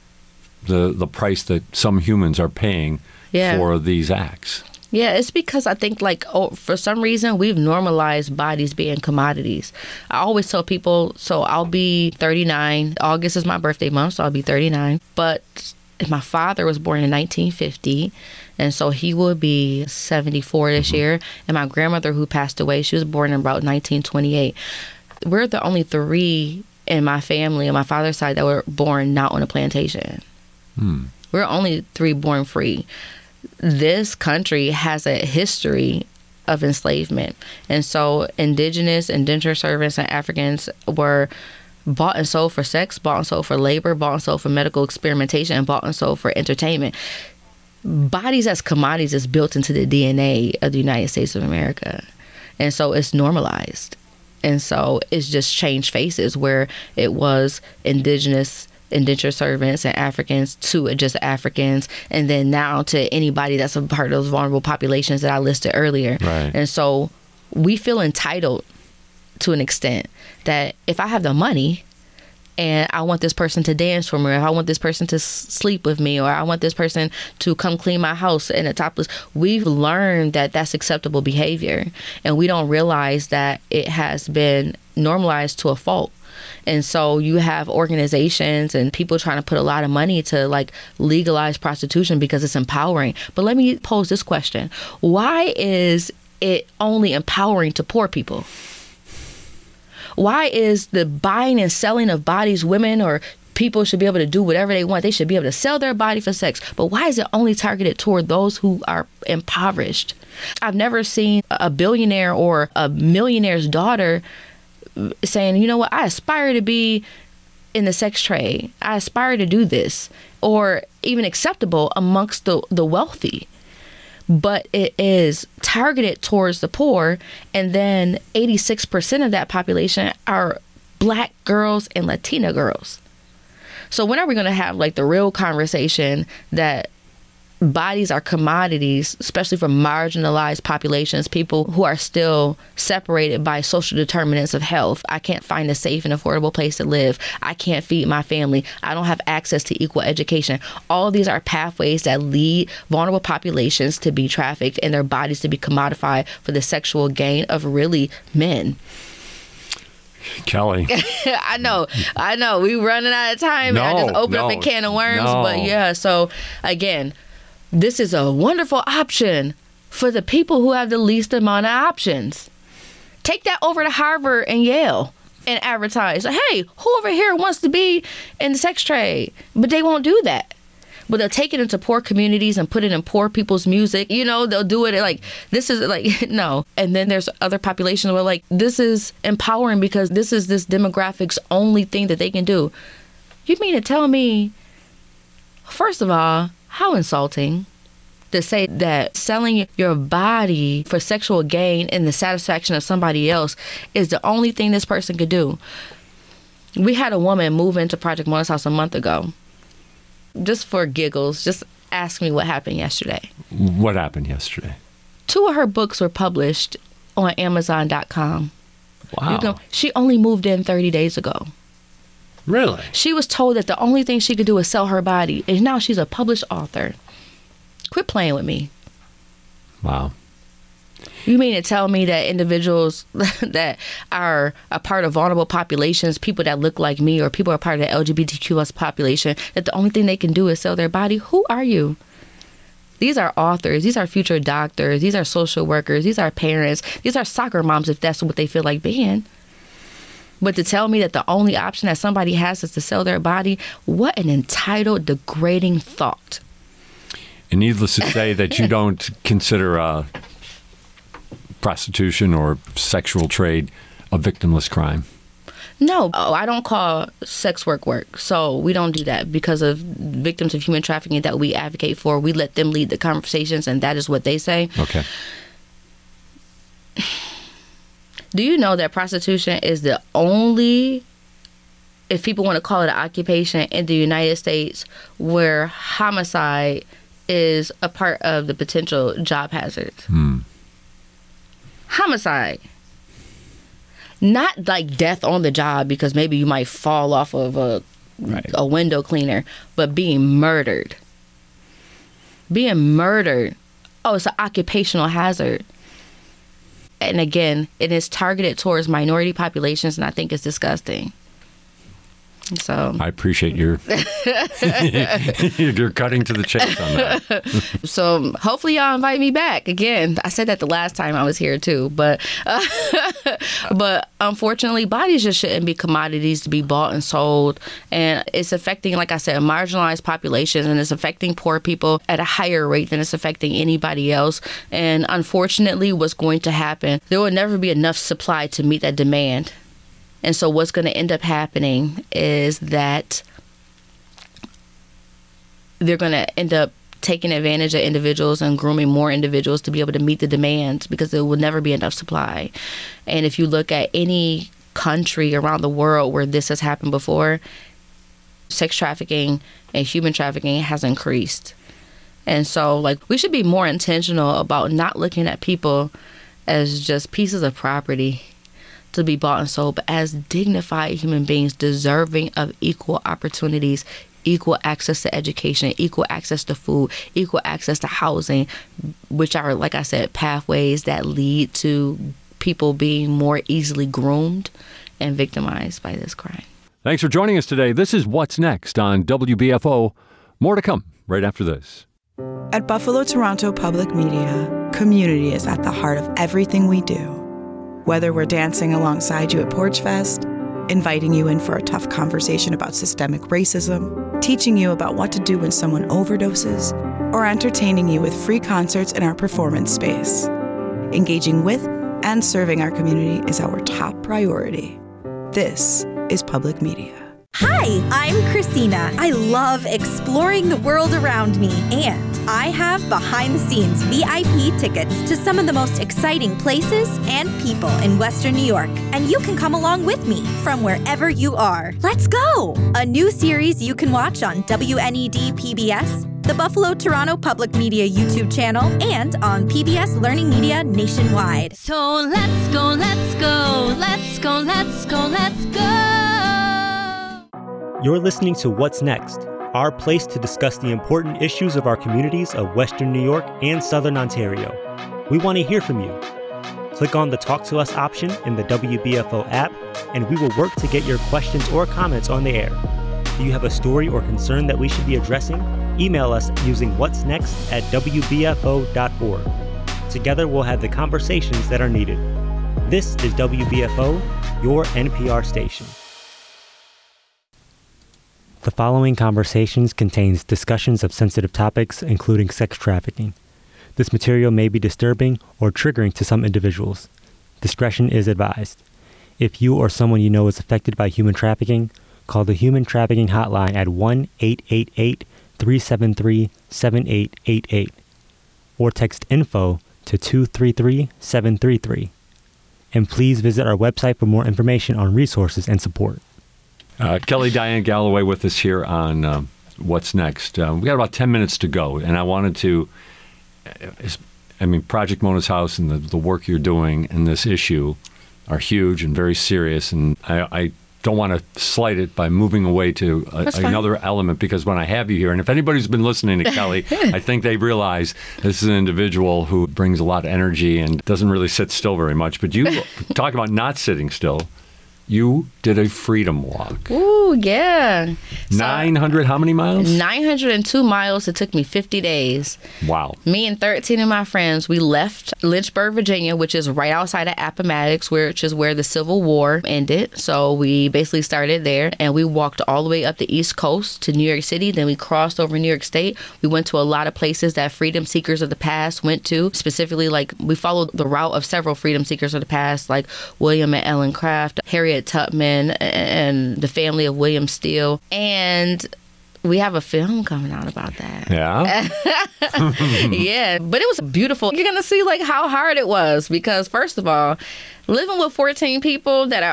Speaker 2: the price that some humans are paying for these acts.
Speaker 8: Yeah, it's because I think, like, for some reason, we've normalized bodies being commodities. I always tell people, so I'll be 39. August is my birthday month, so I'll be 39. But my father was born in 1950, and so he will be 74 this year. And my grandmother, who passed away, she was born in about 1928. We're the only three in my family on my father's side that were born not on a plantation. We're only three born free. This country has a history of enslavement. And so indigenous, indentured servants, and Africans were bought and sold for sex, bought and sold for labor, bought and sold for medical experimentation, and bought and sold for entertainment. Bodies as commodities is built into the DNA of the United States of America. And so it's normalized. And so it's just changed faces, where it was indigenous, indentured servants, and Africans to just Africans, and then now to anybody that's a part of those vulnerable populations that I listed earlier.
Speaker 2: Right.
Speaker 8: And so we feel entitled to an extent that if I have the money and I want this person to dance for me, or if I want this person to sleep with me, or I want this person to come clean my house in a topless, we've learned that that's acceptable behavior. And we don't realize that it has been normalized to a fault. And so you have organizations and people trying to put a lot of money to like legalize prostitution because it's empowering. But let me pose this question. Why is it only empowering to poor people? Why is the buying and selling of bodies, women or people should be able to do whatever they want? They should be able to sell their body for sex. But why is it only targeted toward those who are impoverished? I've never seen a billionaire or a millionaire's daughter saying, you know what, I aspire to be in the sex trade. I aspire to do this, or even acceptable amongst the wealthy. But it is targeted towards the poor, and then 86% of that population are Black girls and Latina girls. So when are we going to have like the real conversation that bodies are commodities, especially for marginalized populations, people who are still separated by social determinants of health. I can't find a safe and affordable place to live. I can't feed my family. I don't have access to equal education. All of these are pathways that lead vulnerable populations to be trafficked and their bodies to be commodified for the sexual gain of really men.
Speaker 2: Kelly.
Speaker 8: I know. We running out of time. I just opened up a can of worms. But yeah, so again, this is a wonderful option for the people who have the least amount of options. Take that over to Harvard and Yale and advertise. Hey, who over here wants to be in the sex trade? But they won't do that. But they'll take it into poor communities and put it in poor people's music. You know, they'll do it like, this is like, no. And then there's other populations where like, this is empowering because this is this demographic's only thing that they can do. You mean to tell me, first of all, how insulting to say that selling your body for sexual gain and the satisfaction of somebody else is the only thing this person could do. We had a woman move into Project Mona's house a month ago. Just for giggles, just ask me what happened yesterday.
Speaker 2: What happened yesterday?
Speaker 8: 2 of her books were published on Amazon.com.
Speaker 2: Wow.
Speaker 8: She only moved in 30 days ago.
Speaker 2: Really?
Speaker 8: She was told that the only thing she could do is sell her body, and now she's a published author. Quit playing with me.
Speaker 2: Wow.
Speaker 8: You mean to tell me that individuals that are a part of vulnerable populations, people that look like me, or people who are part of the LGBTQ+ population, that the only thing they can do is sell their body? Who are you? These are authors. These are future doctors. These are social workers. These are parents. These are soccer moms, if that's what they feel like being. But to tell me that the only option that somebody has is to sell their body, what an entitled, degrading thought.
Speaker 2: And needless to say that you don't consider prostitution or sexual trade a victimless crime.
Speaker 8: No, I don't call sex work. So we don't do that because of victims of human trafficking that we advocate for. We let them lead the conversations, and that is what they say.
Speaker 2: Okay.
Speaker 8: Do you know that prostitution is the only, if people want to call it an occupation in the United States, where homicide is a part of the potential job hazards? Homicide. Not like death on the job because maybe you might fall off of a window cleaner, but being murdered. Being murdered. Oh, it's an occupational hazard. And again, it is targeted towards minority populations, and I think it's disgusting. So
Speaker 2: I appreciate your you're cutting to the chase on that.
Speaker 8: So hopefully y'all invite me back again. I said that the last time I was here too, but unfortunately, bodies just shouldn't be commodities to be bought and sold, and it's affecting, like I said, marginalized populations, and it's affecting poor people at a higher rate than it's affecting anybody else. And unfortunately, what's going to happen? There will never be enough supply to meet that demand. And so what's going to end up happening is that they're going to end up taking advantage of individuals and grooming more individuals to be able to meet the demands because there will never be enough supply. And if you look at any country around the world where this has happened before, sex trafficking and human trafficking has increased. And so, like, we should be more intentional about not looking at people as just pieces of property to be bought and sold, but as dignified human beings deserving of equal opportunities, equal access to education, equal access to food, equal access to housing, which are, like I said, pathways that lead to people being more easily groomed and victimized by this crime.
Speaker 2: Thanks for joining us today. This is What's Next on WBFO. More to come right after this.
Speaker 11: At Buffalo Toronto Public Media, community is at the heart of everything we do. Whether we're dancing alongside you at Porch Fest, inviting you in for a tough conversation about systemic racism, teaching you about what to do when someone overdoses, or entertaining you with free concerts in our performance space. Engaging with and serving our community is our top priority. This is public media.
Speaker 12: Hi, I'm Christina. I love exploring the world around me, and I have behind-the-scenes VIP tickets to some of the most exciting places and people in Western New York, and you can come along with me from wherever you are. Let's go! A new series you can watch on WNED PBS the Buffalo Toronto Public Media YouTube channel, and on PBS Learning Media nationwide.
Speaker 9: So let's go, let's go, let's go, let's go, let's go.
Speaker 7: You're listening to What's Next, our place to discuss the important issues of our communities of Western New York and Southern Ontario. We want to hear from you. Click on the Talk to Us option in the WBFO app, and we will work to get your questions or comments on the air. Do you have a story or concern that we should be addressing? Email us using whatsnext@wbfo.org. Together we'll have the conversations that are needed. This is WBFO, your NPR station. The following conversations contains discussions of sensitive topics, including sex trafficking. This material may be disturbing or triggering to some individuals. Discretion is advised. If you or someone you know is affected by human trafficking, call the Human Trafficking Hotline at 1-888-373-7888 or text info to 233-733. And please visit our website for more information on resources and support.
Speaker 2: Kelly Diane Galloway with us here on What's Next. We got about 10 minutes to go, and I wanted to, Project Mona's House and the work you're doing in this issue are huge and very serious, and I don't want to slight it by moving away to another element, because when I have you here, and if anybody's been listening to Kelly, I think they realize this is an individual who brings a lot of energy and doesn't really sit still very much. But you talk about not sitting still. You did a freedom walk.
Speaker 8: Ooh, yeah.
Speaker 2: 900, how many miles?
Speaker 8: 902 miles. It took me 50 days.
Speaker 2: Wow.
Speaker 8: Me and 13 of my friends, we left Lynchburg, Virginia, which is right outside of Appomattox, which is where the Civil War ended. So we basically started there, and we walked all the way up the East Coast to New York City. Then we crossed over New York State. We went to a lot of places that freedom seekers of the past went to. Specifically, like, we followed the route of several freedom seekers of the past, like William and Ellen Craft, Harriet Tubman, and the family of William Steele. And we have a film coming out about that.
Speaker 2: Yeah?
Speaker 8: Yeah, but it was beautiful. You're going to see like how hard it was, because first of all, living with 14 people that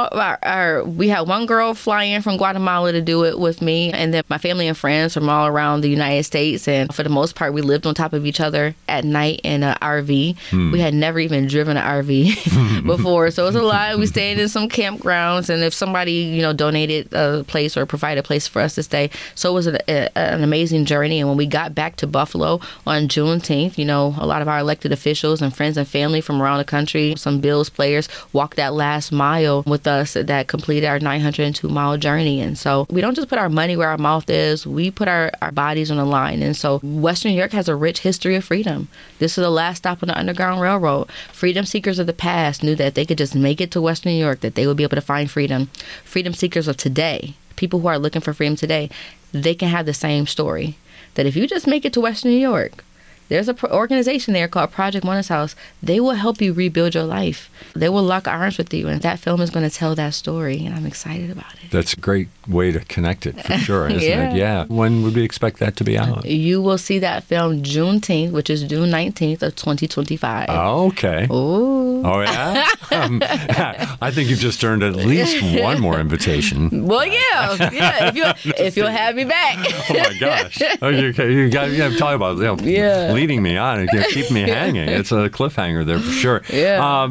Speaker 8: we had one girl fly in from Guatemala to do it with me, and then my family and friends from all around the United States. And for the most part, we lived on top of each other at night in an RV. We had never even driven an RV before, so it was a lot. We stayed in some campgrounds, and if somebody, donated a place or provided a place for us to stay. So it was an amazing journey. And when we got back to Buffalo on Juneteenth, a lot of our elected officials and friends and family from around the country, some Bills players, walked that last mile with us that completed our 902-mile journey. And so we don't just put our money where our mouth is, we put our bodies on the line. And so Western New York has a rich history of freedom. This is the last stop on the Underground Railroad. Freedom seekers of the past knew that they could just make it to Western New York, that they would be able to find freedom. Freedom seekers of today, people who are looking for freedom today, they can have the same story. That if you just make it to Western New York, there's an organization there called Project Mona's House. They will help you rebuild your life. They will lock arms with you, and that film is going to tell that story, and I'm excited about it.
Speaker 2: That's a great way to connect it, for sure, isn't it? Yeah. When would we expect that to be out?
Speaker 8: You will see that film Juneteenth, which is June 19th of 2025.
Speaker 2: Oh, okay.
Speaker 8: Ooh.
Speaker 2: Oh, yeah? I think you've just earned at least one more invitation.
Speaker 8: Well, yeah. If you'll have me back.
Speaker 2: Oh, my gosh. You got to talk about leading me on and keep me hanging. It's a cliffhanger there for sure.
Speaker 8: Yeah.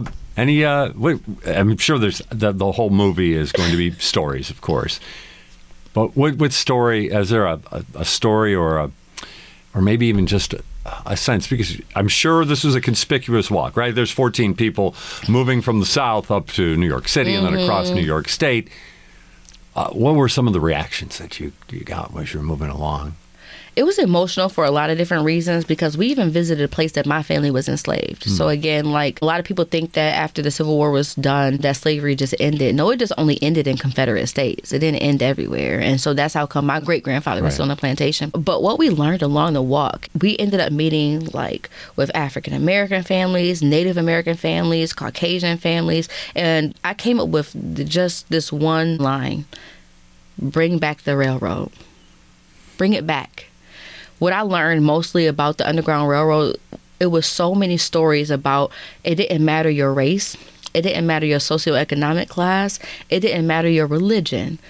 Speaker 2: I'm sure there's the whole movie is going to be stories, of course. But what story? Is there a story or maybe even just a sense? Because I'm sure this was a conspicuous walk, right? There's 14 people moving from the South up to New York City and then across New York State. What were some of the reactions that you got as you were moving along?
Speaker 8: It was emotional for a lot of different reasons, because we even visited a place that my family was enslaved. So again, like, a lot of people think that after the Civil War was done, that slavery just ended. No, it just only ended in Confederate states. It didn't end everywhere. And so that's how come my great-grandfather was still on the plantation. But what we learned along the walk, we ended up meeting like with African-American families, Native American families, Caucasian families. And I came up with just this one line: bring back the railroad. Bring it back. What I learned mostly about the Underground Railroad, it was so many stories about it didn't matter your race, it didn't matter your socioeconomic class, it didn't matter your religion.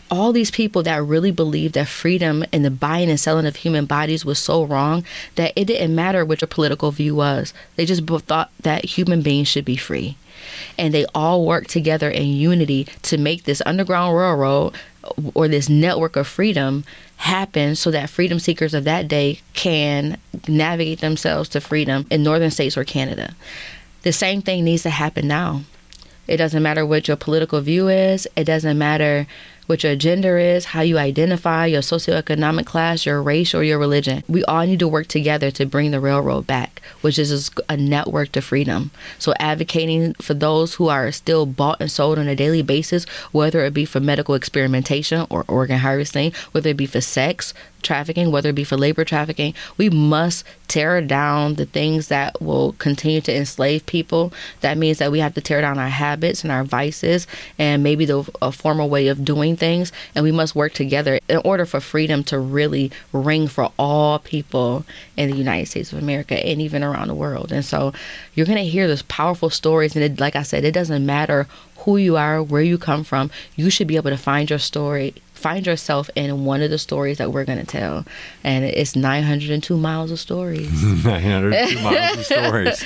Speaker 8: all these people that really believed that freedom and the buying and selling of human bodies was so wrong that it didn't matter what your political view was. They just both thought that human beings should be free. And they all worked together in unity to make this Underground Railroad or this network of freedom happen so that freedom seekers of that day can navigate themselves to freedom in northern states or Canada. The same thing needs to happen now. It doesn't matter what your political view is. It doesn't matter what your gender is, how you identify, your socioeconomic class, your race, or your religion. We all need to work together to bring the railroad back, which is a network to freedom. So advocating for those who are still bought and sold on a daily basis, whether it be for medical experimentation or organ harvesting, whether it be for sex trafficking, whether it be for labor trafficking, we must tear down the things that will continue to enslave people. That means that we have to tear down our habits and our vices and maybe a former way of doing things. And we must work together in order for freedom to really ring for all people in the United States of America and even around the world. And so you're going to hear those powerful stories. And like I said, it doesn't matter who you are, where you come from. You should be able to find your story, find yourself in one of the stories that we're going to tell. And it's 902 miles of stories.
Speaker 2: 902 miles of stories.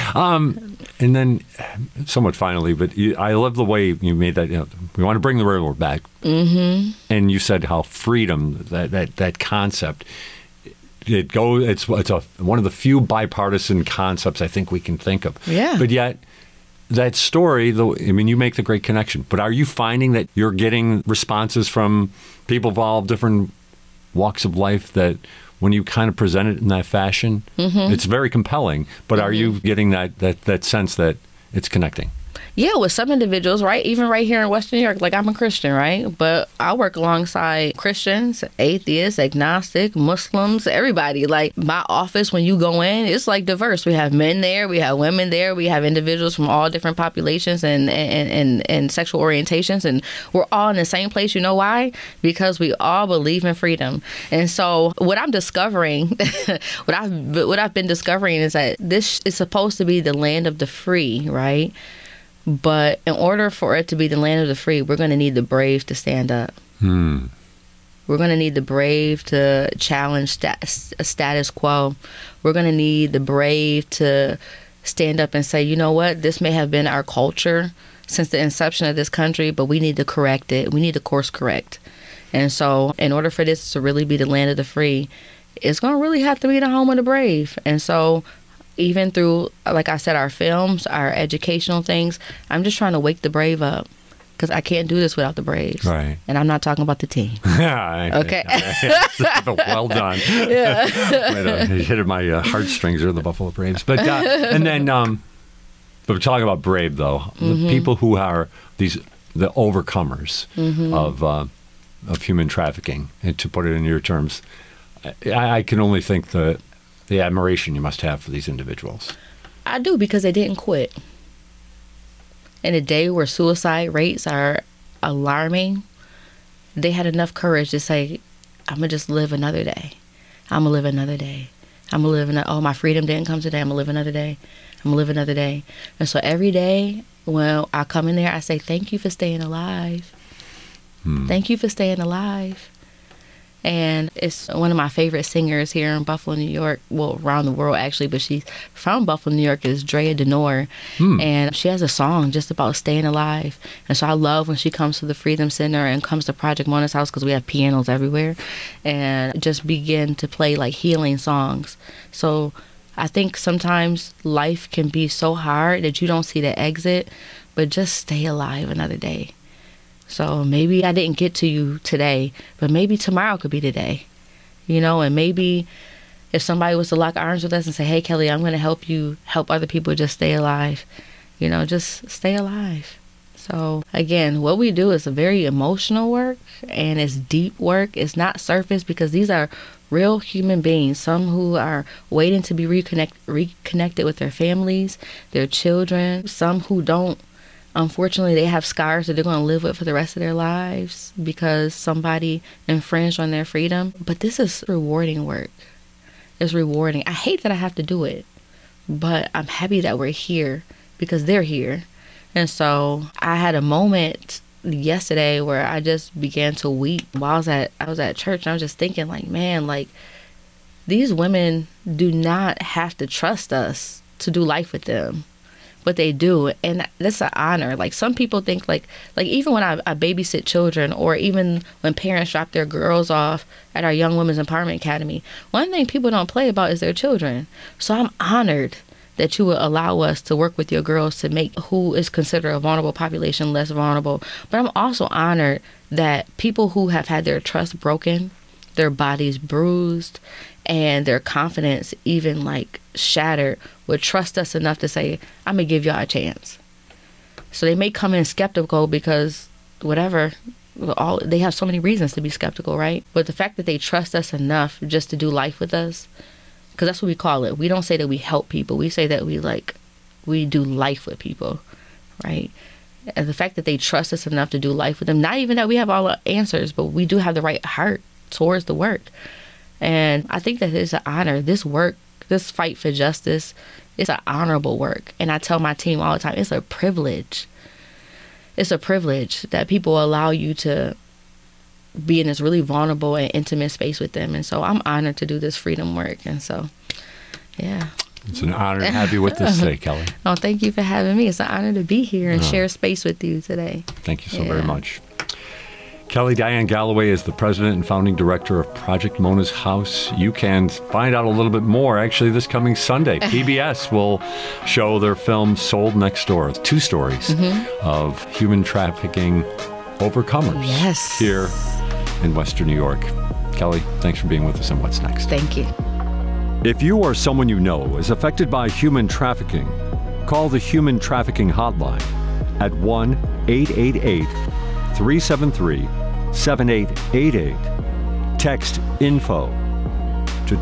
Speaker 2: And then, somewhat finally, but I love the way you made that. We want to bring the railroad back. Mm-hmm. And you said how freedom, that concept, it's one of the few bipartisan concepts I think we can think of.
Speaker 8: Yeah.
Speaker 2: But yet, that story, you make the great connection. But are you finding that you're getting responses from people of all different walks of life that when you kind of present it in that fashion, it's very compelling, but are you getting that sense that it's connecting?
Speaker 8: Yeah, with some individuals, right? Even right here in Western New York, like I'm a Christian, right? But I work alongside Christians, atheists, agnostic, Muslims, everybody. Like my office, when you go in, it's like diverse. We have men there, we have women there, we have individuals from all different populations and sexual orientations, and we're all in the same place. You know why? Because we all believe in freedom. And so what I'm discovering, what I've been discovering is that this is supposed to be the land of the free, right? But in order for it to be the land of the free, we're going to need the brave to stand up. We're going to need the brave to challenge status quo. We're going to need the brave to stand up and say, you know what, this may have been our culture since the inception of this country, but we need to correct it. We need to course correct. And so in order for this to really be the land of the free, it's going to really have to be the home of the brave. And so even through, like I said, our films, our educational things, I'm just trying to wake the brave up because I can't do this without the Braves.
Speaker 2: Right.
Speaker 8: And I'm not talking about the team. Okay.
Speaker 2: Well done.
Speaker 8: Yeah.
Speaker 2: It hit my heartstrings are the Buffalo Braves. But and then, but we're talking about brave though. The people who are the overcomers of human trafficking, and to put it in your terms, I can only think the admiration you must have for these individuals.
Speaker 8: I do, because they didn't quit. In a day where suicide rates are alarming, they had enough courage to say, I'm going to just live another day. I'm going to live another day. I'm going to live my freedom didn't come today. I'm going to live another day. I'm going to live another day. And so every day when I come in there, I say, thank you for staying alive. Thank you for staying alive. And it's one of my favorite singers here in Buffalo, New York, well, around the world actually, but she's from Buffalo, New York, is Drea Denor. And she has a song just about staying alive. And so I love when she comes to the Freedom Center and comes to Project Mona's house, because we have pianos everywhere, and just begin to play like healing songs. So I think sometimes life can be so hard that you don't see the exit, but just stay alive another day. So maybe I didn't get to you today, but maybe tomorrow could be the day, and maybe if somebody was to lock arms with us and say, hey, Kelly, I'm going to help you help other people just stay alive, just stay alive. So again, what we do is a very emotional work, and it's deep work. It's not surface, because these are real human beings, some who are waiting to be reconnected with their families, their children, some who don't. Unfortunately, they have scars that they're going to live with for the rest of their lives because somebody infringed on their freedom. But this is rewarding work. It's rewarding. I hate that I have to do it, but I'm happy that we're here because they're here. And so I had a moment yesterday where I just began to weep while I was at church, and I was just thinking, like, man, like, these women do not have to trust us to do life with them, but they do, and that's an honor. Like, some people think like even when I babysit children, or even when parents drop their girls off at our Young Women's Empowerment Academy, one thing people don't play about is their children. So I'm honored that you would allow us to work with your girls to make who is considered a vulnerable population less vulnerable. But I'm also honored that people who have had their trust broken, their bodies bruised, and their confidence even like shattered would trust us enough to say, I'm gonna give y'all a chance. So they may come in skeptical because whatever, they have so many reasons to be skeptical, right? But the fact that they trust us enough just to do life with us, because that's what we call it. We don't say that we help people. We say that we do life with people, right? And the fact that they trust us enough to do life with them, not even that we have all the answers, but we do have the right heart towards the work. And I think that it's an honor. This work, this fight for justice, it's an honorable work. And I tell my team all the time, it's a privilege. It's a privilege that people allow you to be in this really vulnerable and intimate space with them. And so I'm honored to do this freedom work. And so, yeah.
Speaker 2: It's an honor to have you with us today, Kelly.
Speaker 8: Oh, thank you for having me. It's an honor to be here and share space with you today.
Speaker 2: Thank you so very much. Kelly Diane Galloway is the president and founding director of Project Mona's House. You can find out a little bit more actually this coming Sunday. PBS will show their film Sold Next Door, 2 stories of human trafficking overcomers here in Western New York. Kelly, thanks for being with us on What's Next.
Speaker 8: Thank you.
Speaker 2: If you or someone you know is affected by human trafficking, call the Human Trafficking Hotline at 1-888-373-7888. Text INFO to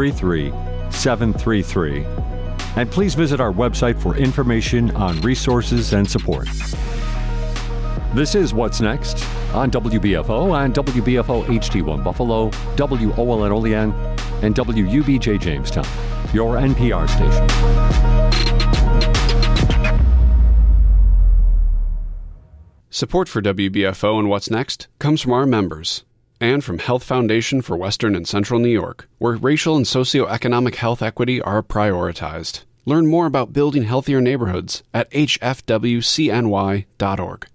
Speaker 2: 233-733. And please visit our website for information on resources and support. This is What's Next on WBFO and WBFO HD1 Buffalo, WOLN Olean, and WUBJ Jamestown, your NPR station.
Speaker 1: Support for WBFO and What's Next comes from our members and from Health Foundation for Western and Central New York, where racial and socioeconomic health equity are prioritized. Learn more about building healthier neighborhoods at hfwcny.org.